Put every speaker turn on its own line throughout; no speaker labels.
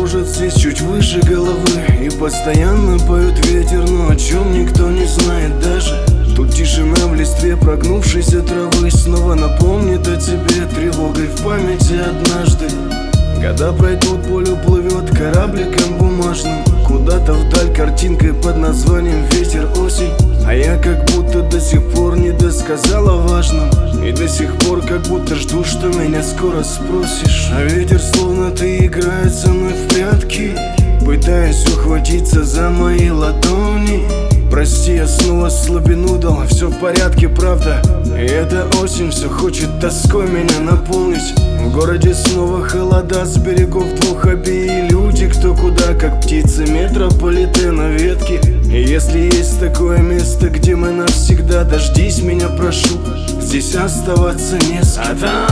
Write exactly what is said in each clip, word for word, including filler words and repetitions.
кружат здесь чуть выше головы, и постоянно поют ветер, но о чем никто не знает даже. Тут тишина в листве прогнувшейся травы снова напомнит о тебе тревогой в памяти однажды. Года пройдут, поле уплывет корабликом бумажным куда-то вдаль картинкой под названием «Ветер, осень». А я как будто до сих пор не досказал о важном, и до сих пор как будто жду, что меня скоро спросишь. А ветер словно ты играет со мной в прятки, пытаясь ухватиться за мои ладони. Прости, я снова слабину дал, все в порядке, правда. И эта осень все хочет тоской меня наполнить. В городе снова холода, с берегов двух обеи люди кто куда, как птицы метрополитена ветки. И если есть такое место, где мы навсегда, дождись меня, прошу, здесь оставаться не с кем. А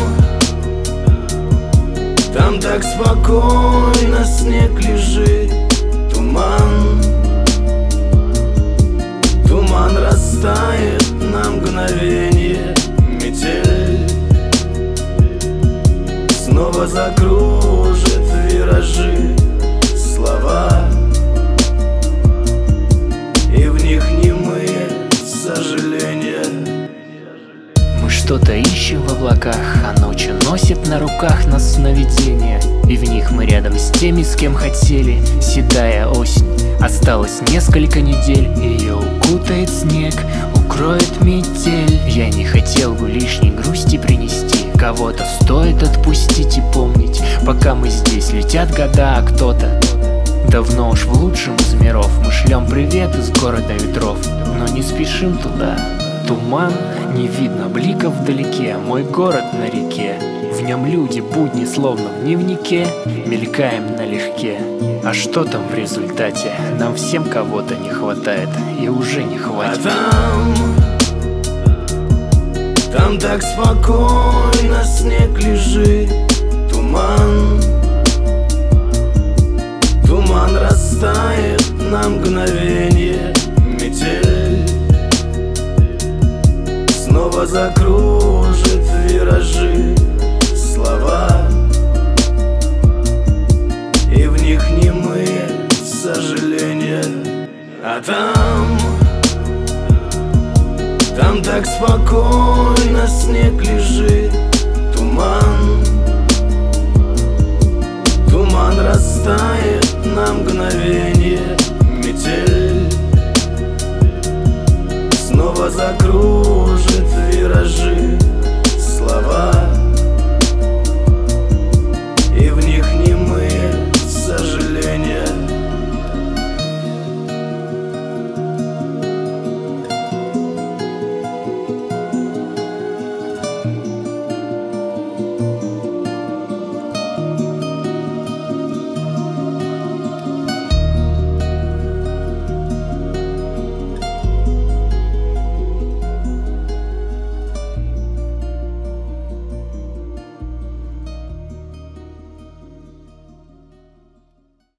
там, там так спокойно снег лежит, туман. Туман растает на мгновенье, метель снова закружит виражи слова, и в них немые сожаления.
Мы что-то ищем в облаках, а ночью носит на руках нас сновидения, и в них мы рядом с теми, с кем хотели. Седая осень, осталось несколько недель, ее укутает снег, укроет метель. Я не хотел бы лишней грусти принести, кого-то стоит отпустить и помнить. Пока мы здесь, летят года, а кто-то давно уж в лучшем из миров. Мы шлем привет из города ветров, но не спешим туда. Туман, не видно бликов вдалеке, мой город на реке. В нем люди, будни словно в дневнике, мелькаем налегке. А что там в результате? Нам всем кого-то не хватает, и уже не хватит.
А там, там так спокойно снег лежит, туман. Туман растает на мгновенье, метель снова закружит виражи слова, и в них немые сожаления. А там, там так спокойно снег лежит, туман. Туман растает